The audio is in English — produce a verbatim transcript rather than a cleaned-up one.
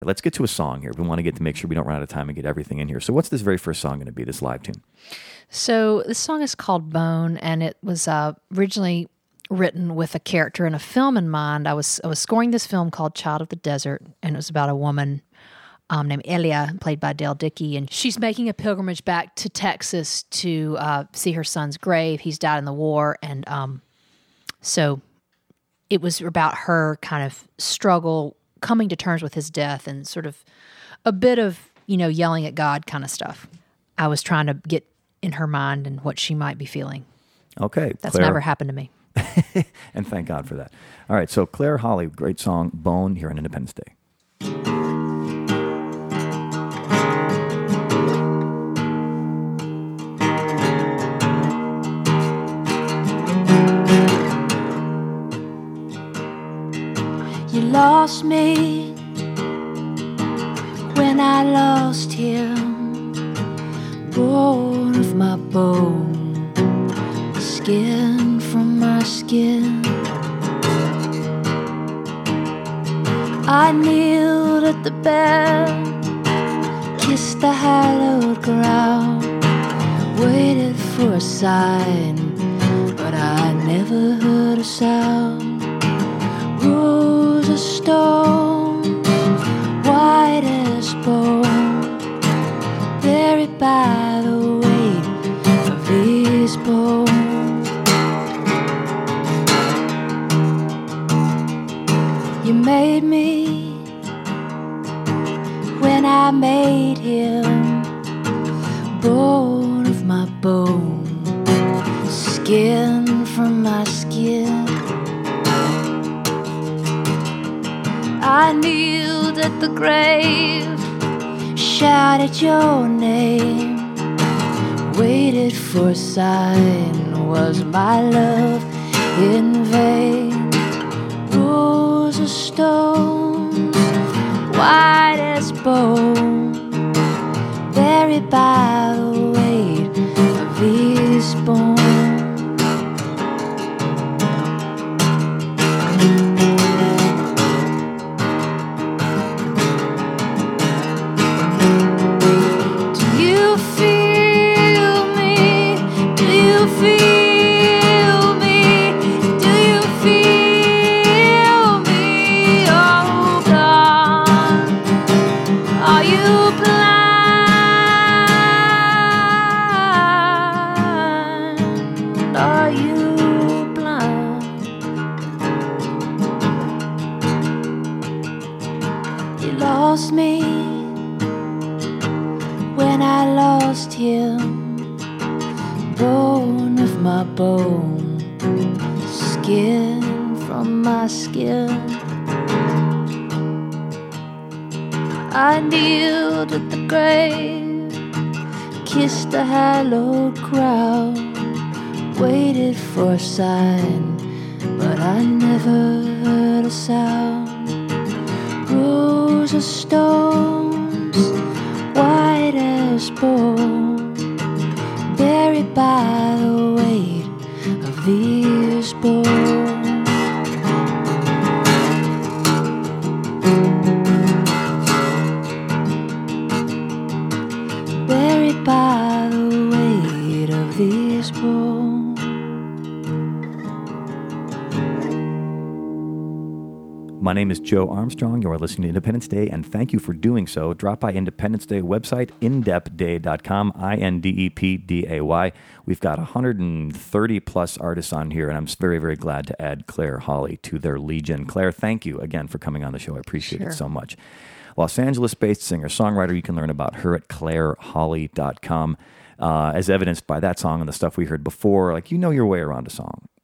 Let's get to a song here. We want to get to make sure we don't run out of time and get everything in here. So what's this very first song going to be, this live tune? So this song is called Bone, and it was uh, originally written with a character in a film in mind. I was I was scoring this film called Child of the Desert, and it was about a woman um, named Elia, played by Dale Dickey, and she's making a pilgrimage back to Texas to uh, see her son's grave. He's died in the war, and um, so it was about her kind of struggle, coming to terms with his death, and sort of a bit of, you know, yelling at God kind of stuff. I was trying to get in her mind and what she might be feeling. Okay. That's Claire. never happened to me. And thank God for that. All right, so Claire Holly, great song, Bone, here on Independence Day. You lost me when I lost him, bone of my bone, skin from my skin. I kneeled at the bed, kissed the hallowed ground, waited for a sign, but I never heard a sound. Rose of stone, white as bone, buried by the weight of his bone. You made me when I made him, bone of my bone, skin from my skin. I kneeled at the grave, shouted your name, waited for a sign. Was my love in vain? Rose of stone, white as bone, buried by the weight of his bone. Lost me when I lost him, bone of my bone, skin from my skin. I kneeled at the grave, kissed the hallowed ground, waited for a sign, but I never heard a sound. Rows of stones, white as bone, buried by the weight of his bone. Buried by the weight of his bone. My name is Joe Armstrong. You are listening to Independence Day, and thank you for doing so. Drop by Independence Day website, indep day dot com, I N D E P D A Y. We've got one hundred thirty plus artists on here, and I'm very, very glad to add Claire Holly to their legion. Claire, thank you again for coming on the show. I appreciate Sure. it so much. Los Angeles-based singer-songwriter. You can learn about her at claire holly dot com. Uh, as evidenced by that song and the stuff we heard before, like, you know your way around a song.